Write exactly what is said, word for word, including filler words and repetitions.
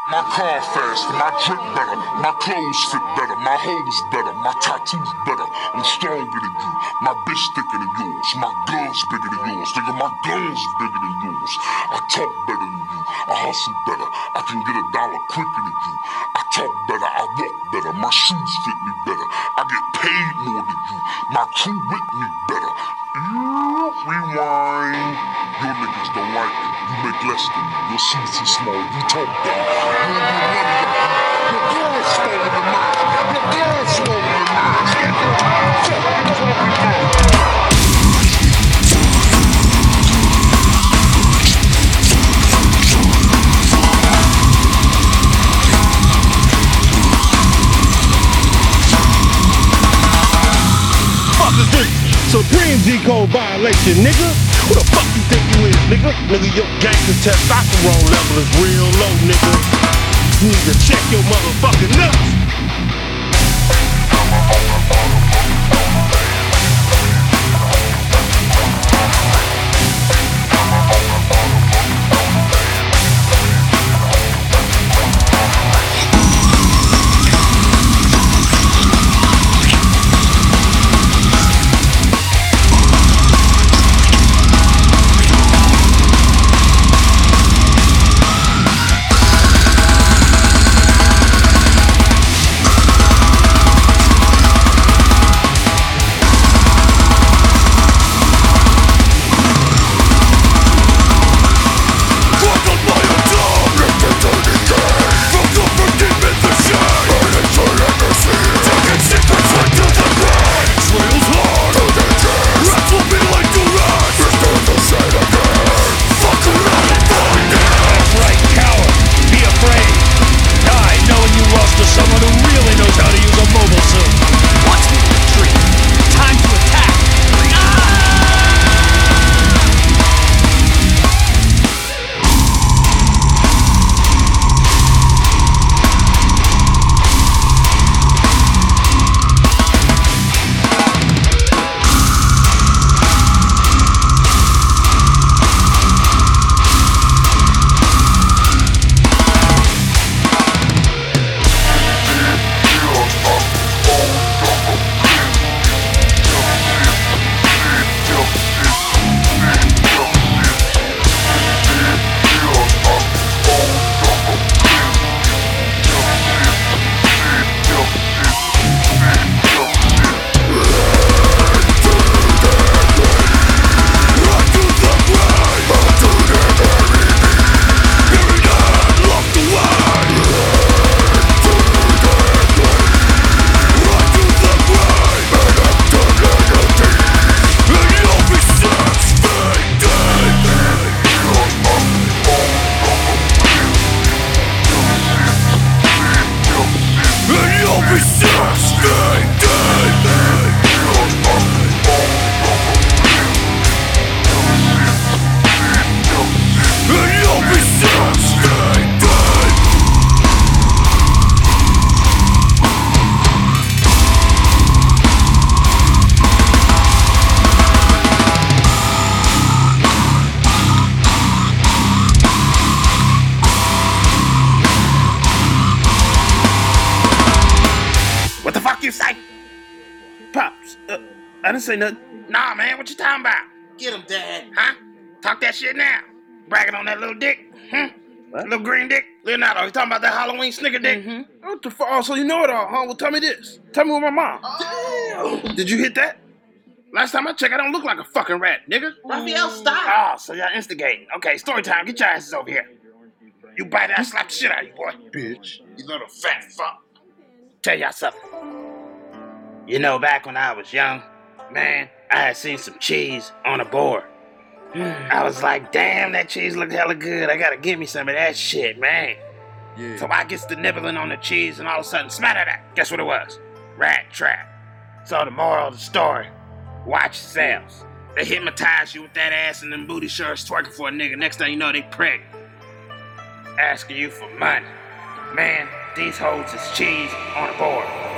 My car faster, my drip better, my clothes fit better, my hoes better, my tattoos better. I'm stronger than you, my bitch thicker than yours, my guns bigger than yours, nigga, my guns bigger than yours. I talk better than you, I hustle better, I can get a dollar quicker than you. I talk better, I walk better, my shoes fit me better, I get paid more than you, my crew with me better. Rewind. Your niggas don't like it. You make less than me. Your shoes too small. You talk dumb. You don't get money like me. Your girl's smaller than mine. Your girl's smaller than mine. Nigga, fuck you talking about? Fuck is this? Supreme G-code violation, nigga. Who the fuck you think you is, nigga? Nigga, your gangster testosterone level is real low, nigga. You need to check your motherfucking nuts. I didn't say nothing. Nah, man, what you talking about? Get him, Dad. Huh? Talk that shit now. Bragging on that little dick. Hmm? What? Little green dick. Leonardo, you talking about that Halloween snicker dick? Mm-hmm. What the fuck? Oh, so you know it all, huh? Well, tell me this. Tell me with my mom. Oh. Did you hit that? Last time I checked, I don't look like a fucking rat, nigga. Raphael, stop. Oh, so y'all instigating. Okay, story time. Get your asses over here. You bite it, I slap the shit out of you, boy. Bitch. You little fat fuck. Tell y'all something. You know, back when I was young, man, I had seen some cheese on a board. I was like, damn, that cheese look hella good. I gotta give me some of that shit, man. Yeah. So I gets to nibbling on the cheese and all of a sudden, smatter that. Guess what it was? Rat trap. So the moral of the story, watch yourselves. They hypnotize you with that ass and them booty shorts twerking for a nigga. Next thing you know, they pregnant. Asking you for money. Man, these hoes is cheese on a board.